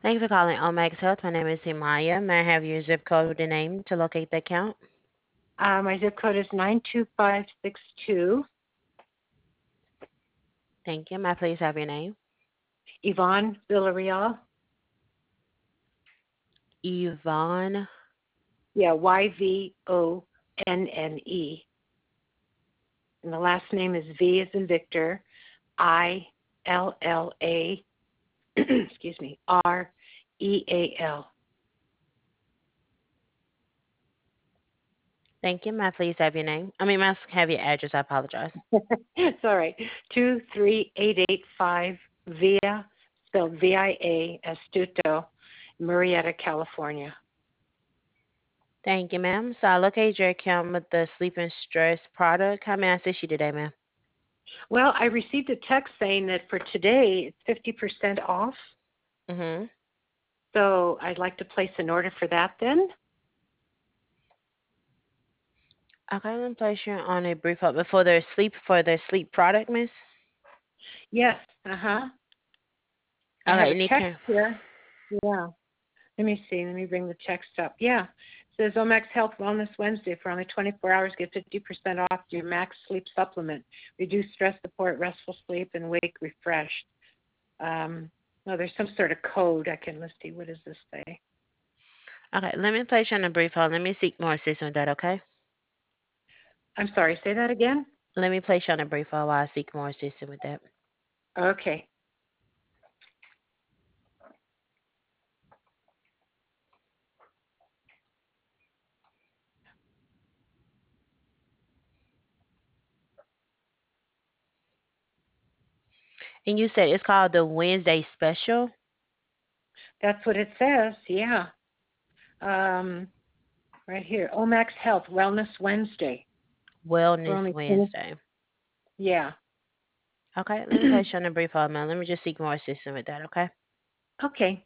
Thank you for calling Omax Health. My name is Himaya. May I have your zip code with the name to locate the account? My zip code is 92562. Thank you. May I please have your name? Yvonne Villarreal. Yvonne. Yeah, Yvonne. And the last name is V as in Victor, Illa, excuse me, Real. Thank you. May I please have your name? May I have your address? I apologize. It's all right. 23885 Via, spelled VIA, Astuto, Murrieta, California. Thank you, ma'am. So I located your account with the sleep and stress product. How may I assist you today, ma'am? Well, I received a text saying that for today it's 50% off. Mm-hmm. So I'd like to place an order for that then. Okay, I'm gonna place you on a brief hold before their sleep product, miss. Yes, uh-huh. I have Okay, a you need text to. here. Yeah. Let me see. Let me bring the text up. Yeah. It says Omax Health Wellness Wednesday for only 24 hours. Get 50% off your Max Sleep Supplement. Reduce stress support, restful sleep, and wake refreshed. No, there's some sort of code. Let's see. What does this say? Okay, let me place you on a brief hold. Let me seek more assistance with that. Okay. I'm sorry. Say that again. Let me place you on a brief hold while I seek more assistance with that. Okay. And you said it's called the Wednesday Special That's what it says. Yeah. Right here. Omax Health Wellness Wednesday. For Wellness only 20. Wednesday. Yeah. Okay, let me place you on a brief hold, man. Let me just seek more assistance with that. Okay. Okay.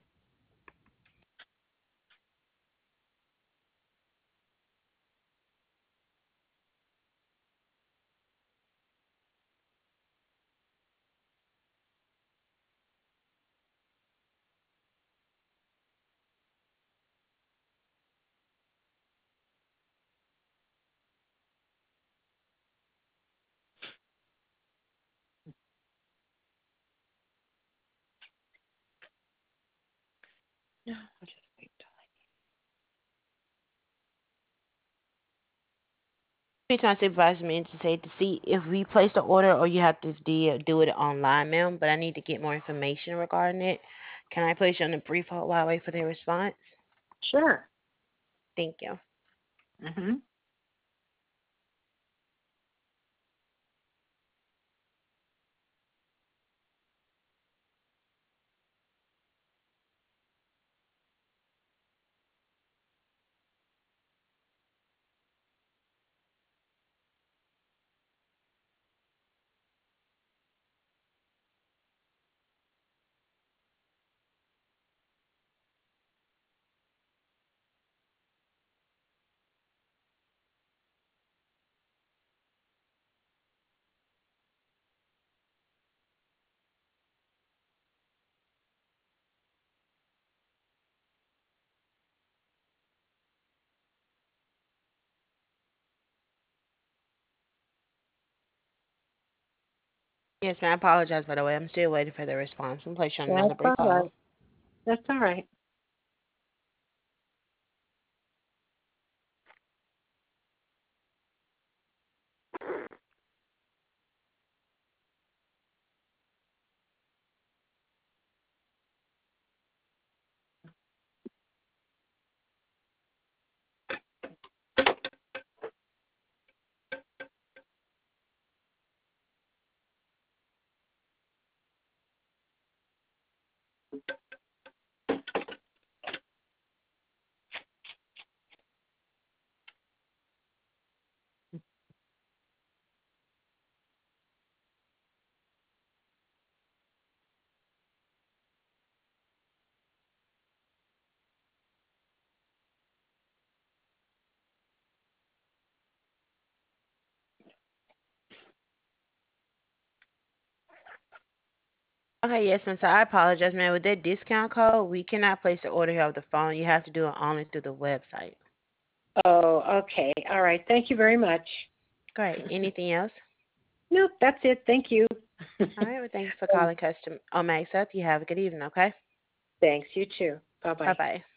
No, I'll just wait till Speak to my supervisor, man, to say to see if we place the order or you have to do it online, ma'am. But I need to get more information regarding it. Can I place you on a brief hold while I wait for their response? Sure. Thank you. Mhm. Yes, ma'am. I apologize, by the way. I'm still waiting for the response. I'm placing you on That's another brief all hold. right. That's all right. Okay, yes, ma'am. So I apologize, ma'am. With that discount code, we cannot place the order here over the phone. You have to do it only through the website. Oh, okay. All right. Thank you very much. Great. Anything else? Nope, that's it. Thank you. All right. Well, thank you for calling Custom Omax Health. You have a good evening, okay? Thanks. You too. Bye-bye. Bye-bye.